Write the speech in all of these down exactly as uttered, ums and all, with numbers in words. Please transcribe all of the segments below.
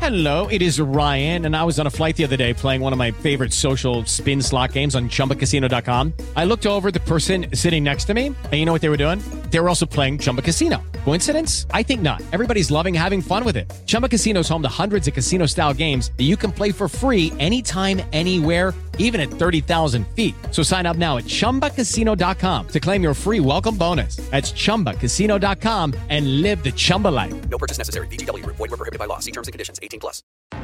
Hello, it is Ryan, and I was on a flight the other day playing one of my favorite social spin slot games on Chumba Casino dot com. I looked over at the person sitting next to me, and you know what they were doing? They were also playing Chumba Casino. Coincidence? I think not. Everybody's loving having fun with it. Chumba Casino is home to hundreds of casino-style games that you can play for free anytime, anywhere, even at thirty thousand feet. So sign up now at Chumba Casino dot com to claim your free welcome bonus. That's Chumba Casino dot com and live the Chumba life. No purchase necessary. V G W. Void where prohibited by law. See terms and conditions. eighteen plus.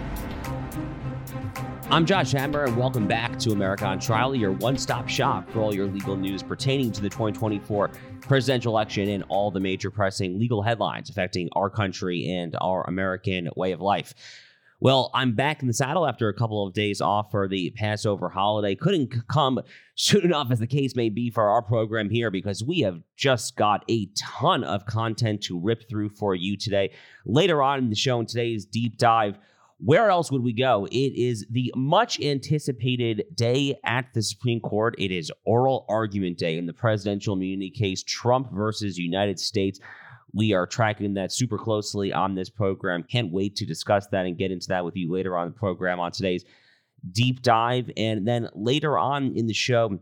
I'm Josh Hammer, and welcome back to America on Trial, your one-stop shop for all your legal news pertaining to the twenty twenty-four presidential election and all the major pressing legal headlines affecting our country and our American way of life. Well, I'm back in the saddle after a couple of days off for the Passover holiday. Couldn't come soon enough, as the case may be, for our program here, because we have just got a ton of content to rip through for you today. Later on in the show, in today's deep dive, where else would we go? It is the much anticipated day at the Supreme Court. It is oral argument day in the presidential immunity case, Trump versus United States. We are tracking that super closely on this program. Can't wait to discuss that and get into that with you later on in the program on today's deep dive. And then later on in the show,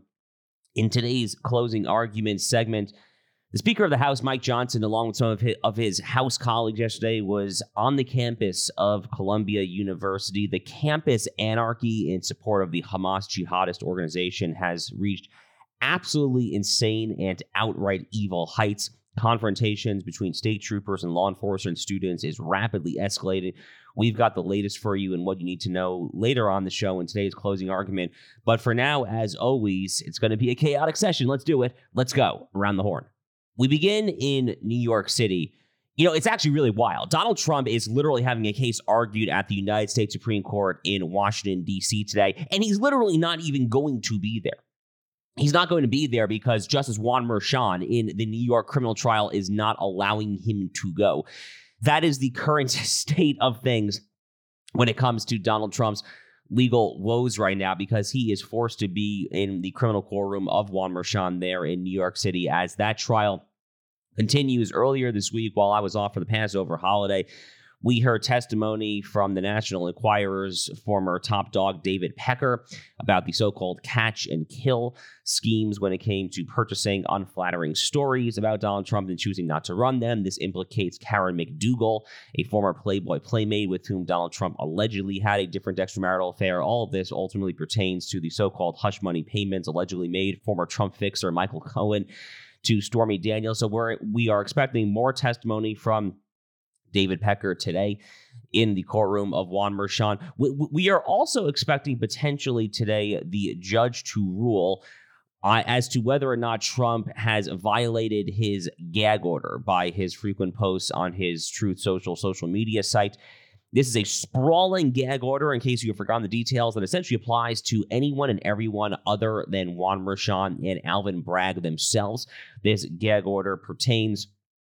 in today's closing argument segment, the Speaker of the House, Mike Johnson, along with some of his, of his House colleagues yesterday, was on the campus of Columbia University. The campus anarchy in support of the Hamas jihadist organization has reached absolutely insane and outright evil heights. Confrontations between state troopers and law enforcement students is rapidly escalating. We've got the latest for you and what you need to know later on the show in today's closing argument. But for now, as always, it's going to be a chaotic session. Let's do it. Let's go around the horn. We begin in New York City. You know, it's actually really wild. Donald Trump is literally having a case argued at the United States Supreme Court in Washington, D C today, and he's literally not even going to be there. He's not going to be there because Justice Juan Merchan in the New York criminal trial is not allowing him to go. That is the current state of things when it comes to Donald Trump's legal woes right now, because he is forced to be in the criminal courtroom of Juan Merchan there in New York City as that trial continues. Earlier this week, while I was off for the Passover holiday, we heard testimony from the National Enquirer's former top dog, David Pecker, about the so-called catch and kill schemes when it came to purchasing unflattering stories about Donald Trump and choosing not to run them. This implicates Karen McDougal, a former Playboy playmate with whom Donald Trump allegedly had a different extramarital affair. All of this ultimately pertains to the so-called hush money payments allegedly made former Trump fixer Michael Cohen to Stormy Daniels. So we're, we are expecting more testimony from David Pecker today in the courtroom of Juan Merchan. We, we are also expecting potentially today the judge to rule uh, as to whether or not Trump has violated his gag order by his frequent posts on his Truth Social social media site. This is a sprawling gag order, in case you have forgotten the details, that essentially applies to anyone and everyone other than Juan Merchan and Alvin Bragg themselves. This gag order pertains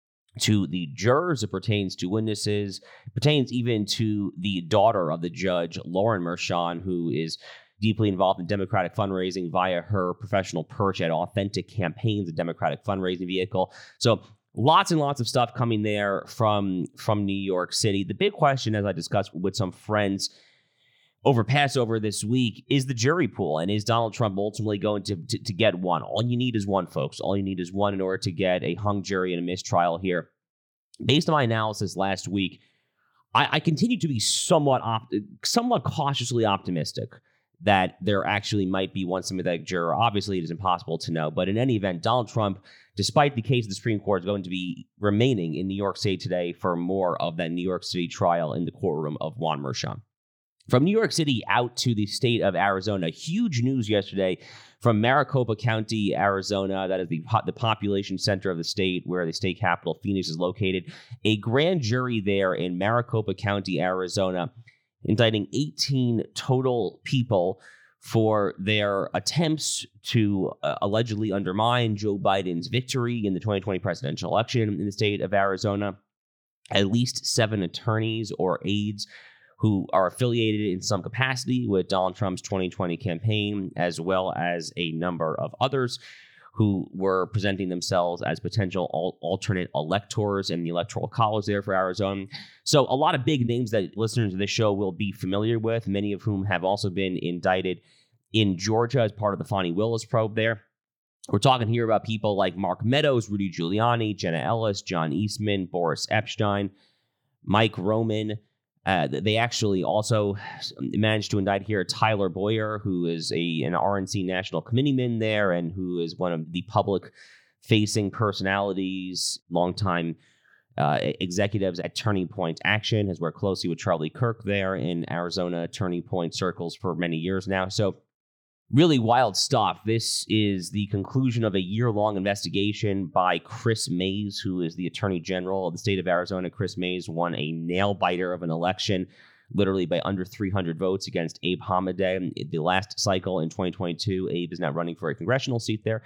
to the jurors, it pertains to witnesses, it pertains even to the daughter of the judge, Lauren Merchan, who is deeply involved in Democratic fundraising via her professional perch at Authentic Campaigns, a Democratic fundraising vehicle. So lots and lots of stuff coming there from, from New York City. The big question, as I discussed with some friends over Passover this week, is the jury pool, and is Donald Trump ultimately going to, to, to get one? All you need is one, folks. All you need is one in order to get a hung jury and a mistrial here. Based on my analysis last week, I, I continue to be somewhat op- somewhat cautiously optimistic that there actually might be one sympathetic juror. Obviously, it is impossible to know, but in any event, Donald Trump, despite the case of the Supreme Court, is going to be remaining in New York State today for more of that New York City trial in the courtroom of Juan Merchan. From New York City out to the state of Arizona, huge news yesterday from Maricopa County, Arizona. That is the, the population center of the state, where the state capital, Phoenix, is located. A grand jury there in Maricopa County, Arizona, indicting eighteen total people for their attempts to uh, allegedly undermine Joe Biden's victory in the twenty twenty presidential election in the state of Arizona. At least seven attorneys or aides who are affiliated in some capacity with Donald Trump's twenty twenty campaign, as well as a number of others who were presenting themselves as potential al- alternate electors in the Electoral College there for Arizona. So a lot of big names that listeners of this show will be familiar with, many of whom have also been indicted in Georgia as part of the Fani Willis probe there. We're talking here about people like Mark Meadows, Rudy Giuliani, Jenna Ellis, John Eastman, Boris Epshteyn, Mike Roman. Uh, they actually also managed to indict here Tyler Boyer, who is a an R N C national committeeman there and who is one of the public-facing personalities, longtime uh, executives at Turning Point Action, has worked closely with Charlie Kirk there in Arizona Turning Point circles for many years now. So really wild stuff. This is the conclusion of a year-long investigation by Chris Mays, who is the Attorney General of the state of Arizona. Chris Mays won a nail-biter of an election, literally by under three hundred votes against Abe Hamadeh. The last cycle in twenty twenty-two, Abe is now running for a congressional seat there.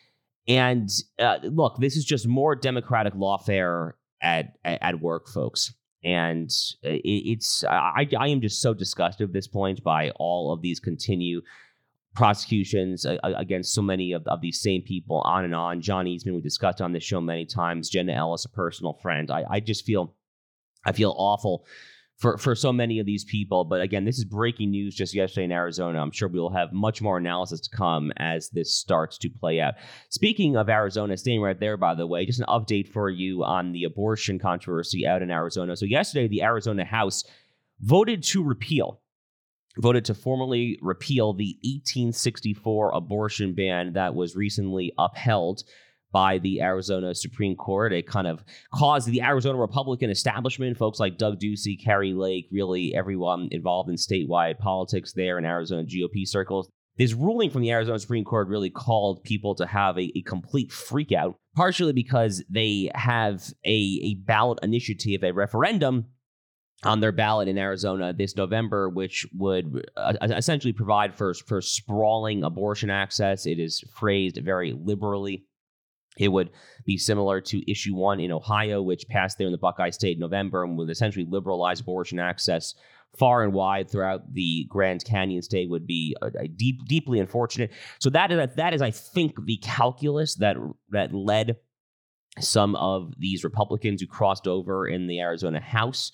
And uh, look, this is just more Democratic lawfare at, at work, folks. And it, it's I, I am just so disgusted at this point by all of these continued prosecutions uh, against so many of, of these same people, on and on. John Eastman, we discussed on this show many times. Jenna Ellis, a personal friend. I, I just feel, I feel awful for, for so many of these people. But again, this is breaking news just yesterday in Arizona. I'm sure we will have much more analysis to come as this starts to play out. Speaking of Arizona, staying right there, by the way, just an update for you on the abortion controversy out in Arizona. So yesterday, the Arizona House voted to repeal voted to formally repeal the eighteen sixty-four abortion ban that was recently upheld by the Arizona Supreme Court. It kind of caused the Arizona Republican establishment, folks like Doug Ducey, Kari Lake, really everyone involved in statewide politics there in Arizona G O P circles. This ruling from the Arizona Supreme Court really called people to have a, a complete freakout, partially because they have a, a ballot initiative, a referendum on their ballot in Arizona this November, which would uh, essentially provide for, for sprawling abortion access. It is phrased very liberally. It would be similar to Issue one in Ohio, which passed there in the Buckeye State in November and would essentially liberalize abortion access far and wide throughout the Grand Canyon state. Would be a, a deep, deeply unfortunate. So that is, that is, I think, the calculus that that led some of these Republicans who crossed over in the Arizona House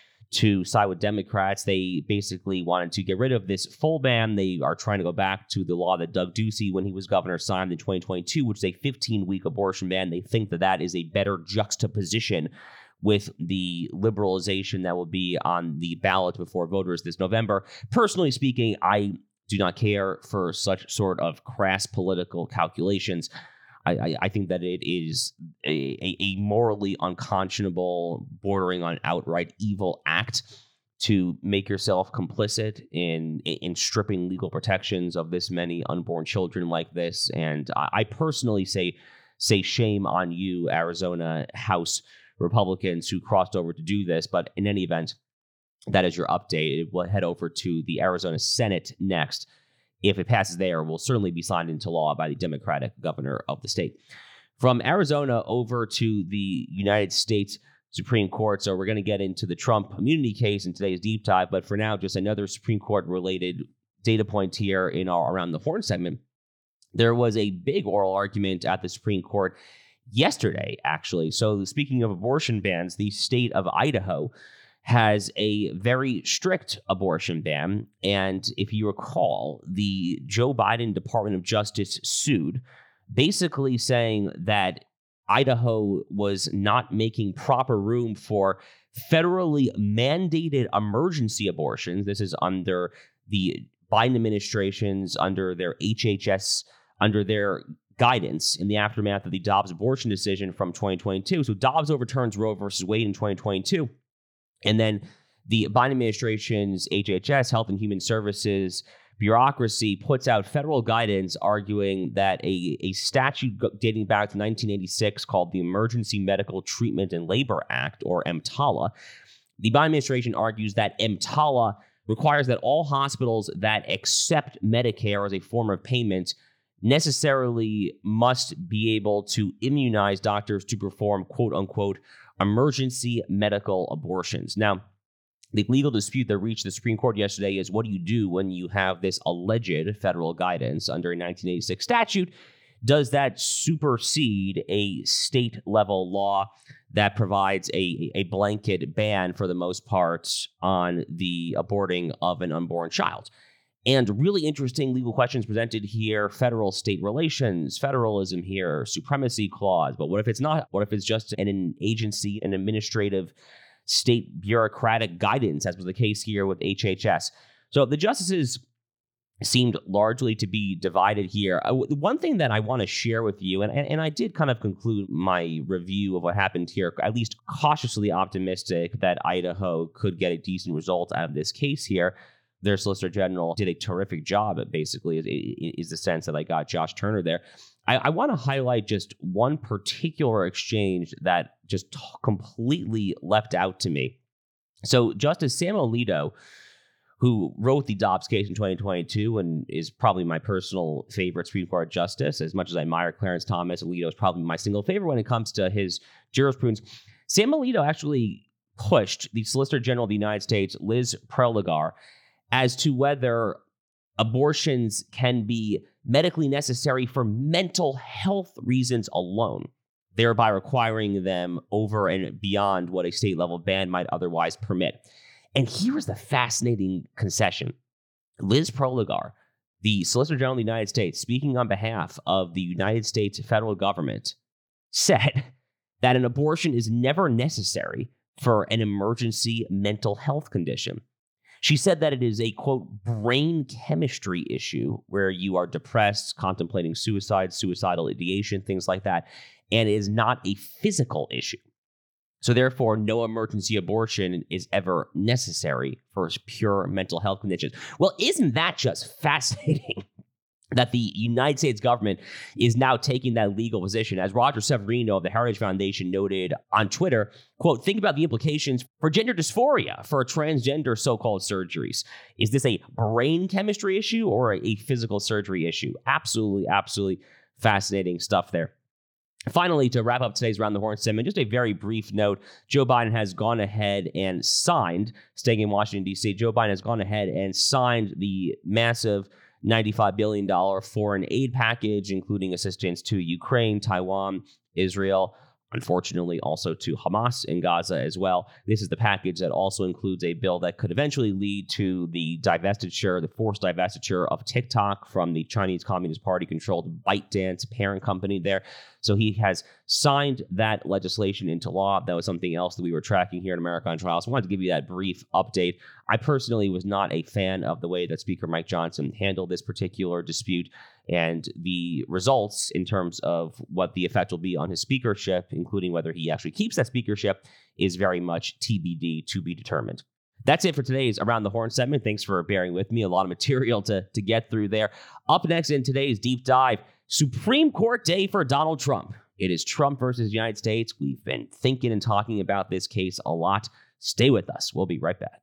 to side with Democrats. They basically wanted to get rid of this full ban. They are trying to go back to the law that Doug Ducey, when he was governor, signed in twenty twenty-two, which is a fifteen-week abortion ban. They think that that is a better juxtaposition with the liberalization that will be on the ballot before voters this November. Personally speaking, I do not care for such sort of crass political calculations. I, I think that it is a, a morally unconscionable, bordering on outright evil act to make yourself complicit in in stripping legal protections of this many unborn children like this. And I, I personally say say shame on you, Arizona House Republicans, who crossed over to do this. But in any event, that is your update. We'll head over to the Arizona Senate next. If it passes there, it will certainly be signed into law by the Democratic governor of the state. From Arizona over to the United States Supreme Court. So we're going to get into the Trump immunity case in today's deep dive. But for now, just another Supreme Court-related data point here in our Around the Horn segment. There was a big oral argument at the Supreme Court yesterday, actually. So speaking of abortion bans, the state of Idaho has a very strict abortion ban. And if you recall, the Joe Biden Department of Justice sued, basically saying that Idaho was not making proper room for federally mandated emergency abortions. This is under the Biden administration's, under their H H S, under their guidance in the aftermath of the Dobbs abortion decision from twenty twenty-two. So Dobbs overturns Roe versus Wade in twenty twenty-two. And then the Biden administration's H H S, Health and Human Services bureaucracy, puts out federal guidance arguing that a, a statute dating back to nineteen eighty-six called the Emergency Medical Treatment and Labor Act, or EMTALA. The Biden administration argues that EMTALA requires that all hospitals that accept Medicare as a form of payment necessarily must be able to immunize doctors to perform, quote unquote, emergency medical abortions. Now, the legal dispute that reached the Supreme Court yesterday is, what do you do when you have this alleged federal guidance under a nineteen eighty-six statute Does that supersede a state level law that provides a, a blanket ban for the most part on the aborting of an unborn child? And really interesting legal questions presented here: federal-state relations, federalism here, supremacy clause. But what if it's not? What if it's just an, an agency, an administrative state bureaucratic guidance, as was the case here with H H S? So the justices seemed largely to be divided here. Uh, one thing that I want to share with you, and, and, and I did kind of conclude my review of what happened here, at least cautiously optimistic that Idaho could get a decent result out of this case here. Their Solicitor General did a terrific job, basically, is, is the sense that I got Josh Turner there. I, I want to highlight just one particular exchange that just t- completely leapt out to me. So Justice Sam Alito, who wrote the Dobbs case in twenty twenty-two and is probably my personal favorite Supreme Court justice, as much as I admire Clarence Thomas, Alito is probably my single favorite when it comes to his jurisprudence. Sam Alito actually pushed the Solicitor General of the United States, Liz Prelogar, as to whether abortions can be medically necessary for mental health reasons alone, thereby requiring them over and beyond what a state-level ban might otherwise permit. And here is the fascinating concession. Liz Prelogar, the Solicitor General of the United States, speaking on behalf of the United States federal government, said that an abortion is never necessary for an emergency mental health condition. She said that it is a, quote, brain chemistry issue where you are depressed, contemplating suicide, suicidal ideation, things like that, and it is not a physical issue. So therefore, no emergency abortion is ever necessary for pure mental health conditions. Well, isn't that just fascinating? That the United States government is now taking that legal position. As Roger Severino of the Heritage Foundation noted on Twitter, quote, think about the implications for gender dysphoria for transgender so-called surgeries. Is this a brain chemistry issue or a physical surgery issue? Absolutely, absolutely fascinating stuff there. Finally, to wrap up today's Round the Horn segment, just a very brief note. Joe Biden has gone ahead and signed, staying in Washington, D C, Joe Biden has gone ahead and signed the massive ninety-five billion dollars foreign aid package, including assistance to Ukraine, Taiwan, Israel, unfortunately also to Hamas in Gaza as well. This is the package that also includes a bill that could eventually lead to the divestiture, the forced divestiture of TikTok from the Chinese Communist Party-controlled ByteDance parent company there. So he has signed that legislation into law. That was something else that we were tracking here in America on Trial. So I wanted to give you that brief update. I personally was not a fan of the way that Speaker Mike Johnson handled this particular dispute, and the results in terms of what the effect will be on his speakership, including whether he actually keeps that speakership, is very much T B D, to be determined. That's it for today's Around the Horn segment. Thanks for bearing with me. A lot of material to, to get through there. Up next in today's deep dive, Supreme Court day for Donald Trump. It is Trump versus the United States. We've been thinking and talking about this case a lot. Stay with us. We'll be right back.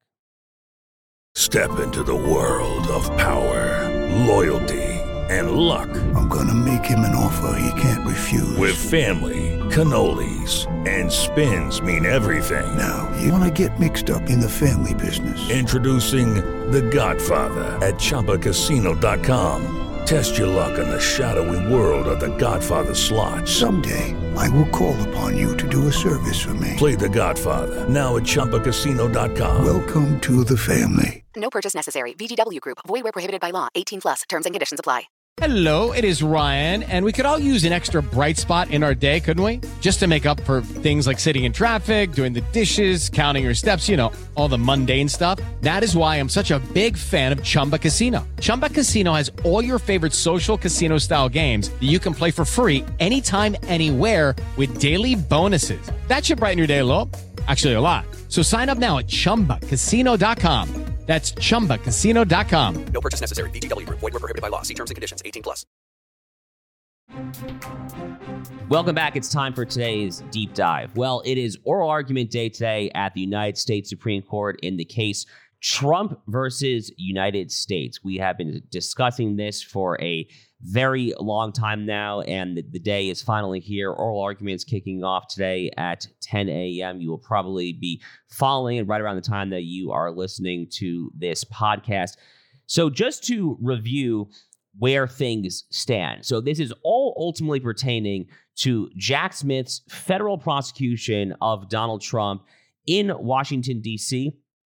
Step into the world of power, loyalty, and luck. I'm gonna make him an offer he can't refuse. With family, cannolis, and spins mean everything. Now, you wanna get mixed up in the family business. Introducing The Godfather at Chumba Casino dot com. Test your luck in the shadowy world of The Godfather slot. Someday, I will call upon you to do a service for me. Play The Godfather now at Chumba Casino dot com. Welcome to the family. No purchase necessary. V G W Group. Void where prohibited by law. eighteen plus. Terms and conditions apply. Hello, it is Ryan, and we could all use an extra bright spot in our day, couldn't we? Just to make up for things like sitting in traffic, doing the dishes, counting your steps, you know, all the mundane stuff. That is why I'm such a big fan of Chumba Casino. Chumba Casino has all your favorite social casino-style games that you can play for free anytime, anywhere with daily bonuses. That should brighten your day a little. Actually, a lot. So sign up now at Chumba Casino dot com. That's Chumba Casino dot com. No purchase necessary. V G W Group. Void where prohibited by law. See terms and conditions. eighteen plus. Welcome back. It's time for today's deep dive. Well, it is oral argument day today at the United States Supreme Court in the case Trump versus United States. We have been discussing this for a very long time now, and the, the day is finally here. Oral arguments kicking off today at ten a.m. You will probably be following it right around the time that you are listening to this podcast. So just to review, where things stand. So this is all ultimately pertaining to Jack Smith's federal prosecution of Donald Trump in Washington, D C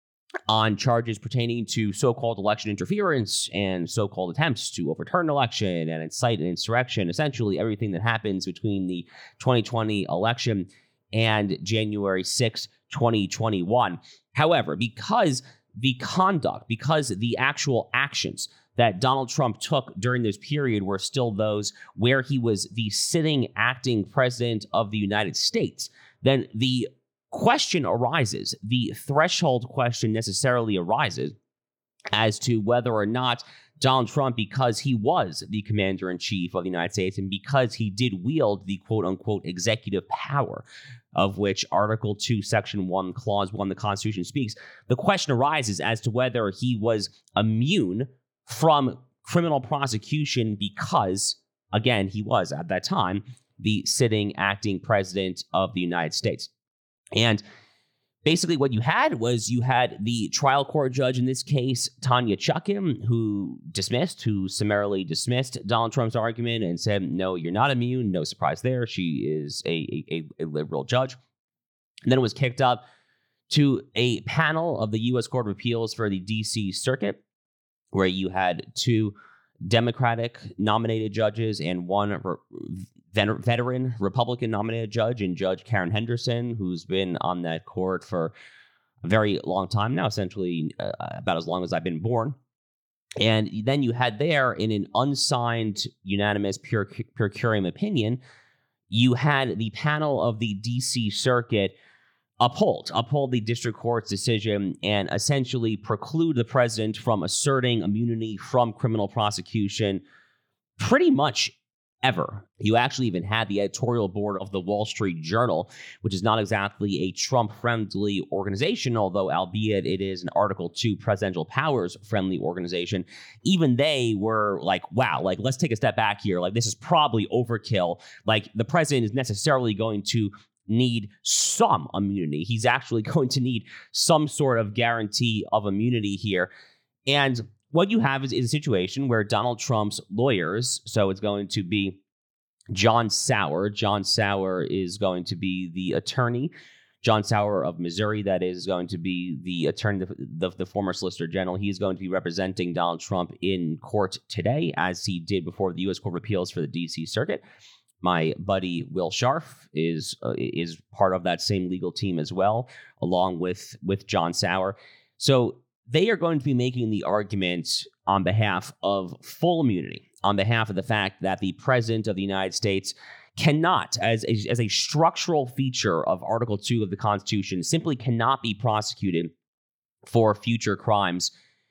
on charges pertaining to so-called election interference and so-called attempts to overturn an election and incite an insurrection, essentially everything that happens between the twenty twenty election and January sixth, twenty twenty-one. However, because the conduct, because the actual actions that Donald Trump took during this period were still those where he was the sitting acting president of the United States, then the question arises, the threshold question necessarily arises as to whether or not Donald Trump, because he was the commander-in-chief of the United States and because he did wield the quote-unquote executive power of which Article two, Section one, Clause one of the Constitution speaks, the question arises as to whether he was immune from criminal prosecution because, again, he was at that time the sitting acting president of the United States. And basically what you had was you had the trial court judge in this case, Tanya Chutkan, who dismissed, who summarily dismissed Donald Trump's argument and said, no, you're not immune. No surprise there. She is a, a, a liberal judge. And then it was kicked up to a panel of the U S Court of Appeals for the D C Circuit, where you had two Democratic nominated judges and one re- veteran Republican nominated judge, and Judge Karen Henderson, who's been on that court for a very long time now, essentially uh, about as long as I've been born. And then you had there, in an unsigned unanimous per, per curiam opinion, you had the panel of the D C Circuit uphold, uphold the district court's decision and essentially preclude the president from asserting immunity from criminal prosecution pretty much ever. You actually even had the editorial board of the Wall Street Journal, which is not exactly a Trump-friendly organization, although albeit it is an Article two presidential powers-friendly organization. Even they were like, wow, like, let's take a step back here. Like, this is probably overkill. Like, the president is necessarily going to need some immunity. He's actually going to need some sort of guarantee of immunity here. And what you have is, is a situation where Donald Trump's lawyers, so it's going to be John Sauer. John Sauer is going to be the attorney. John Sauer of Missouri, that is going to be the attorney, the, the, the former Solicitor General. He's going to be representing Donald Trump in court today, as he did before the U S Court of Appeals for the D C Circuit. My buddy Will Scharf is uh, is part of that same legal team as well, along with, with John Sauer. So they are going to be making the argument on behalf of full immunity, on behalf of the fact that the president of the United States cannot, as a, as a structural feature of Article two of the Constitution, simply cannot be prosecuted for future crimes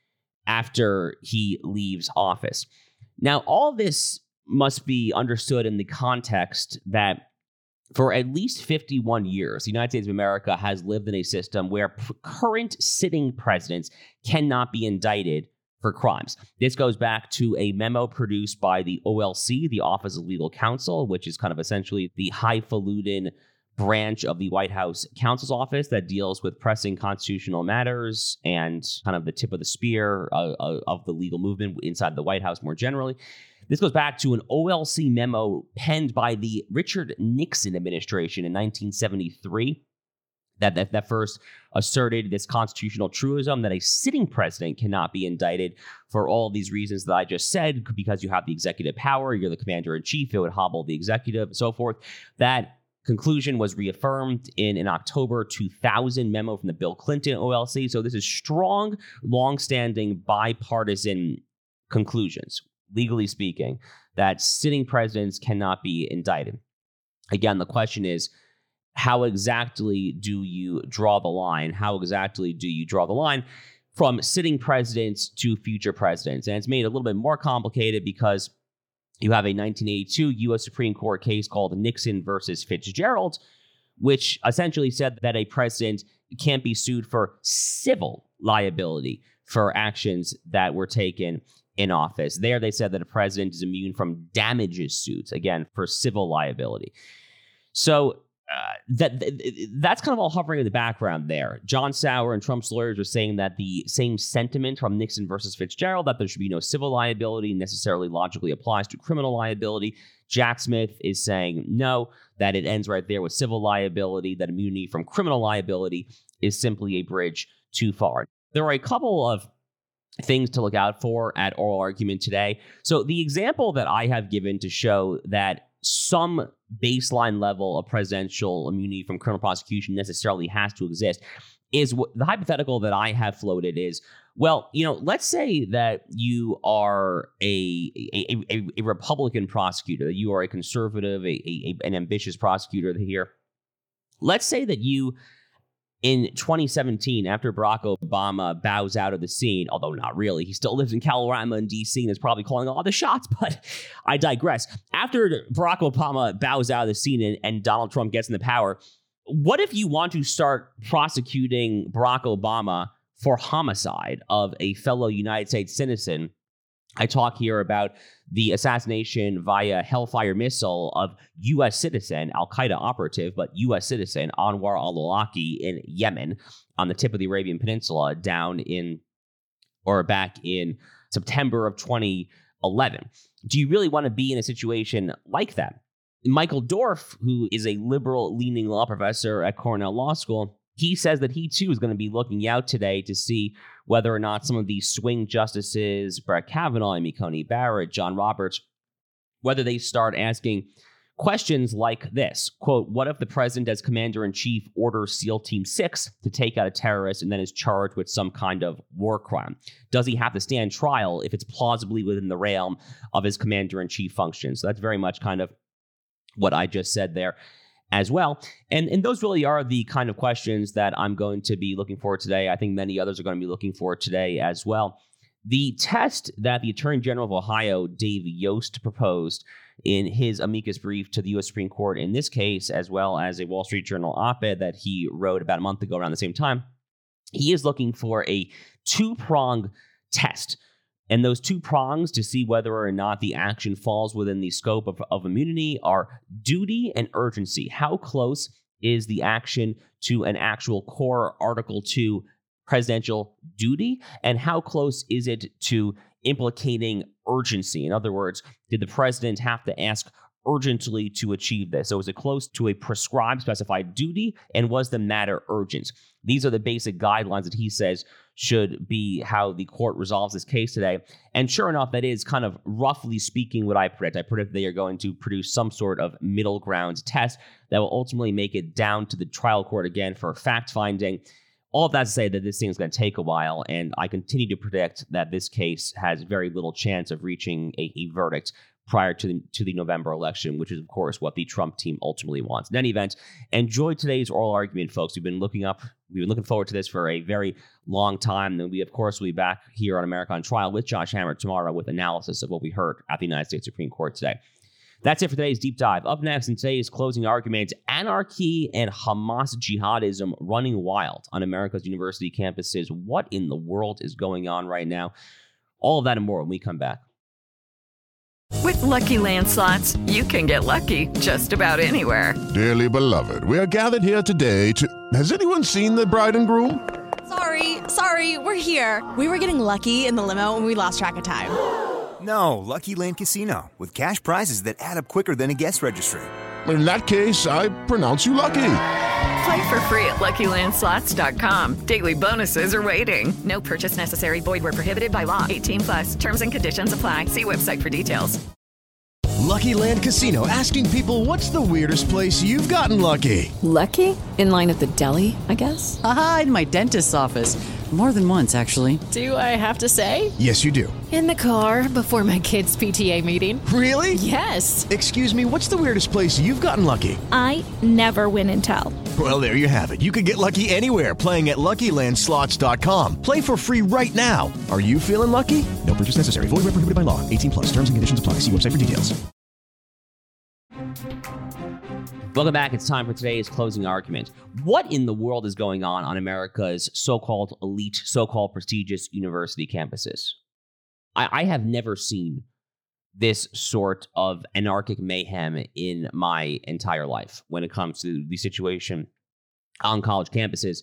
after he leaves office. Now, all this must be understood in the context that for at least fifty-one years, the United States of America has lived in a system where p- current sitting presidents cannot be indicted for crimes. This goes back to a memo produced by the O L C, the Office of Legal Counsel, which is kind of essentially the highfalutin branch of the White House counsel's office that deals with pressing constitutional matters and kind of the tip of the spear uh, uh, of the legal movement inside the White House more generally. This goes back to an O L C memo penned by the Richard Nixon administration in nineteen seventy-three that, that, that first asserted this constitutional truism that a sitting president cannot be indicted for all these reasons that I just said, because you have the executive power, you're the commander-in-chief, it would hobble the executive, and so forth. That conclusion was reaffirmed in an October two thousand memo from the Bill Clinton O L C. So this is strong, long-standing, bipartisan conclusions, legally speaking, that sitting presidents cannot be indicted. Again, the question is, how exactly do you draw the line? How exactly do you draw the line from sitting presidents to future presidents? And it's made a little bit more complicated because you have a nineteen eighty-two U S Supreme Court case called Nixon versus Fitzgerald, which essentially said that a president can't be sued for civil liability for actions that were taken in office. There, they said that a president is immune from damages suits, again, for civil liability. So uh, that that's kind of all hovering in the background there. John Sauer and Trump's lawyers are saying that the same sentiment from Nixon versus Fitzgerald, that there should be no civil liability, necessarily logically applies to criminal liability. Jack Smith is saying no, that it ends right there with civil liability, that immunity from criminal liability is simply a bridge too far. There are a couple of things to look out for at oral argument today. So the example that I have given to show that some baseline level of presidential immunity from criminal prosecution necessarily has to exist is what the hypothetical that I have floated is, well, you know, let's say that you are a a, a, a Republican prosecutor, you are a conservative, a, a, an ambitious prosecutor here. Let's say that you, in twenty seventeen, after Barack Obama bows out of the scene, although not really, he still lives in Colorado and D C and is probably calling all the shots, but I digress. After Barack Obama bows out of the scene and, and Donald Trump gets in the power, what if you want to start prosecuting Barack Obama for homicide of a fellow United States citizen? I talk here about the assassination via Hellfire missile of U S citizen, Al-Qaeda operative, but U S citizen Anwar al-Awlaki in Yemen on the tip of the Arabian Peninsula down in, or back in September of twenty eleven. Do you really want to be in a situation like that? Michael Dorf, who is a liberal-leaning law professor at Cornell Law School, he says that he, too, is going to be looking out today to see whether or not some of these swing justices, Brett Kavanaugh, Amy Coney Barrett, John Roberts, whether they start asking questions like this, quote, what if the president as commander-in-chief orders SEAL Team six to take out a terrorist and then is charged with some kind of war crime? Does he have to stand trial if it's plausibly within the realm of his commander-in-chief function? So that's very much kind of what I just said there as well. And, and those really are the kind of questions that I'm going to be looking for today. I think many others are going to be looking for today as well. The test that the Attorney General of Ohio, Dave Yost, proposed in his amicus brief to the U S Supreme Court in this case, as well as a Wall Street Journal op-ed that he wrote about a month ago around the same time, he is looking for a two-pronged test. And those two prongs to see whether or not the action falls within the scope of, of immunity are duty and urgency. How close is the action to an actual core Article two presidential duty? And how close is it to implicating urgency? In other words, did the president have to ask urgently to achieve this? So was it close to a prescribed, specified duty? And was the matter urgent? These are the basic guidelines that he says should be how the court resolves this case today. And sure enough, that is kind of roughly speaking what I predict. I predict they are going to produce some sort of middle ground test that will ultimately make it down to the trial court again for fact finding. All of that to say that this thing is going to take a while, and I continue to predict that this case has very little chance of reaching a, a verdict prior to the, to the November election, which is, of course, what the Trump team ultimately wants. In any event, enjoy today's oral argument, folks. We've been looking up, we've been looking forward to this for a very long time. And we, of course, will be back here on America on Trial with Josh Hammer tomorrow with analysis of what we heard at the United States Supreme Court today. That's it for today's deep dive. Up next in today's closing argument, anarchy and Hamas jihadism running wild on America's university campuses. What in the world is going on right now? All of that and more when we come back. With Lucky Land Slots, you can get lucky just about anywhere. Dearly beloved, we are gathered here today to... Has anyone seen the bride and groom? Sorry, sorry, we're here. We were getting lucky in the limo and we lost track of time. No, Lucky Land Casino, with cash prizes that add up quicker than a guest registry. In that case, I pronounce you lucky. Play for free at Lucky Land Slots dot com. Daily bonuses are waiting. No purchase necessary. Void where prohibited by law. eighteen plus. Terms and conditions apply. See website for details. Lucky Land Casino, asking people, what's the weirdest place you've gotten lucky? Lucky? In line at the deli, I guess? Aha, in my dentist's office. More than once, actually. Do I have to say? Yes, you do. In the car before my kids' P T A meeting. Really? Yes. Excuse me, what's the weirdest place you've gotten lucky? I never win and tell. Well, there you have it. You can get lucky anywhere, playing at Lucky Land Slots dot com. Play for free right now. Are you feeling lucky? No purchase necessary. Void where prohibited by law. eighteen plus. Terms and conditions apply. See website for details. Welcome back. It's time for today's closing argument. What in the world is going on on America's so-called elite, so-called prestigious university campuses? I, I have never seen this sort of anarchic mayhem in my entire life when it comes to the situation on college campuses.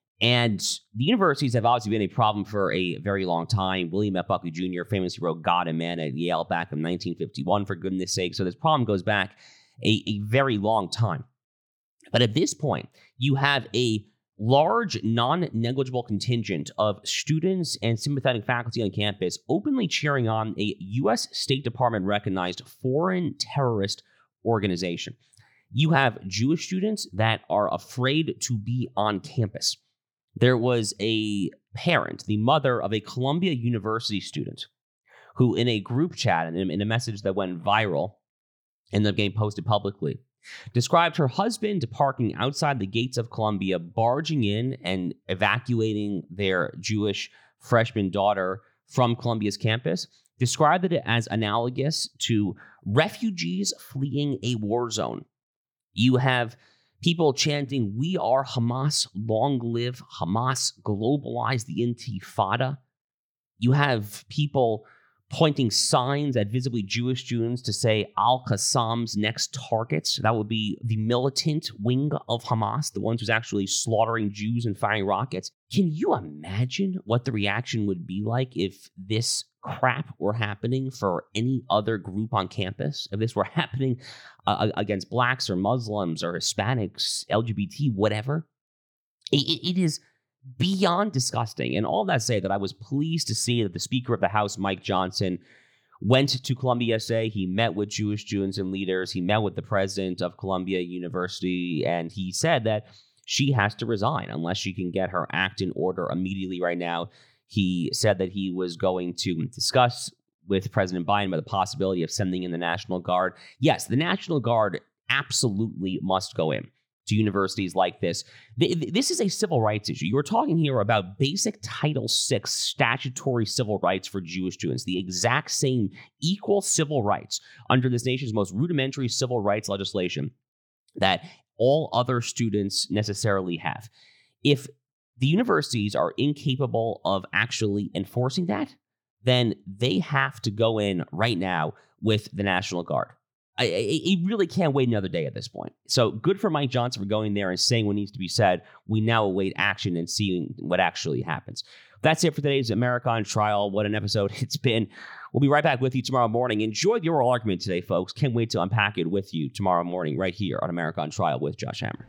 And the universities have obviously been a problem for a very long time. William F. Buckley Junior famously wrote God and Man at Yale back in nineteen fifty-one, for goodness sake. So this problem goes back a, a very long time. But at this point, you have a large, non-negligible contingent of students and sympathetic faculty on campus openly cheering on a U S State Department-recognized foreign terrorist organization. You have Jewish students that are afraid to be on campus. There was a parent, the mother of a Columbia University student, who in a group chat and in a message that went viral and then getting posted publicly, described her husband parking outside the gates of Columbia, barging in and evacuating their Jewish freshman daughter from Columbia's campus, described it as analogous to refugees fleeing a war zone. You have people chanting, "We are Hamas, long live Hamas, globalize the Intifada." You have people pointing signs at visibly Jewish students to say Al-Qassam's next targets. That would be the militant wing of Hamas, the ones who's actually slaughtering Jews and firing rockets. Can you imagine what the reaction would be like if this crap were happening for any other group on campus? If this were happening uh, against blacks or Muslims or Hispanics, L G B T, whatever? It, it is beyond disgusting. And all that say that I was pleased to see that the Speaker of the House, Mike Johnson, went to Columbia U S A. He met with Jewish students and leaders. He met with the president of Columbia University, and he said that she has to resign unless she can get her act in order immediately right now. He said that he was going to discuss with President Biden about the possibility of sending in the National Guard. Yes, the National Guard absolutely must go in to universities like this. This is a civil rights issue. You were talking here about basic Title six statutory civil rights for Jewish students, the exact same equal civil rights under this nation's most rudimentary civil rights legislation that all other students necessarily have. If the universities are incapable of actually enforcing that, then they have to go in right now with the National Guard. I, I, I really can't wait another day at this point. So good for Mike Johnson for going there and saying what needs to be said. We now await action and seeing what actually happens. That's it for today's America on Trial. What an episode it's been. We'll be right back with you tomorrow morning. Enjoy the oral argument today, folks. Can't wait to unpack it with you tomorrow morning right here on America on Trial with Josh Hammer.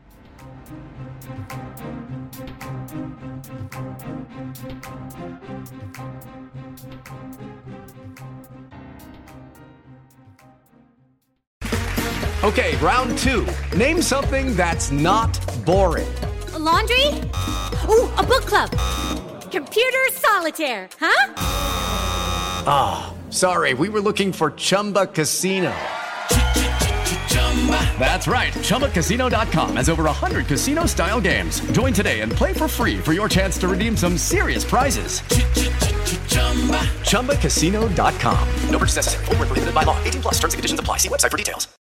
Okay, round two. Name something that's not boring. A laundry? Ooh, a book club. Computer solitaire, huh? Ah, oh, sorry, we were looking for Chumba Casino. That's right, Chumba Casino dot com has over one hundred casino-style games. Join today and play for free for your chance to redeem some serious prizes. Chumba Casino dot com. No purchase necessary. Void where prohibited by law. eighteen plus terms and conditions apply. See website for details.